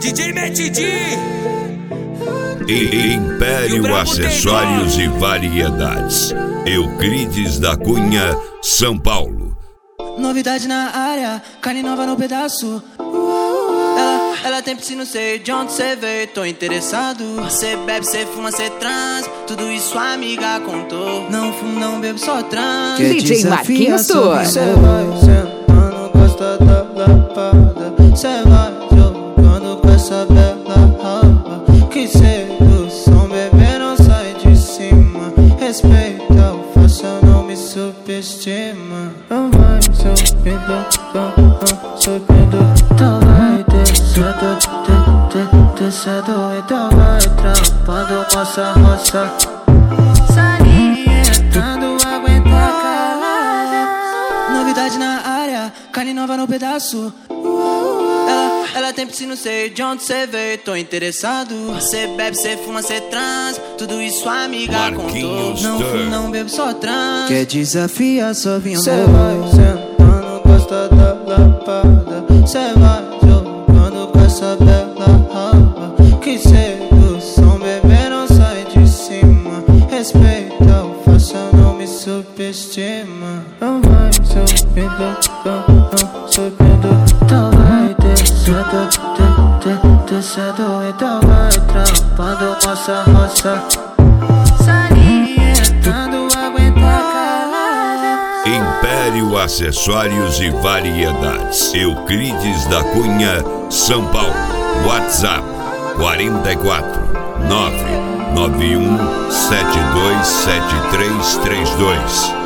DJ Matt D. Império Acessórios e Variedades. Euclides da Cunha, São Paulo. Novidade na área, carne nova no pedaço. Ela tem piscina, sei de onde cê veio, tô interessado. Cê bebe, cê fuma, cê trans, tudo isso a amiga contou. Não fumo, não bebo, só trans. DJ Marquinhos Tour. Cê vai sentando, gosta da lapada. Cê vai jogando com essa bela raba. Que sedução, bebê, não sai de cima. Respeita o faça, não me subestima. Não vai subindo, subindo. Então vai descendo, descendo. Então vai trampando nossa roça. Salientando, aguenta calada. Novidade na área, carne nova no pedaço. Ela tem piscina, sei de onde cê veio, tô interessado. Cê bebe, cê fuma, cê trans, tudo isso a amiga contou. Não fumo, não bebo, só trans. Quer desafiar, só vinha amor. Cê vai sentando, gosta da lapada. Cê vai jogando com essa bela raba. Que sedução, bebê, não sai de cima. Respeita o faça, não me subestima. Não vai subindo, subindo. Então vai descendo, descendo. Então vai trampando nossa roça. Salientando, aguenta calada. Império Acessórios e Variedades. Euclides da Cunha, São Paulo. WhatsApp 44 991 727332.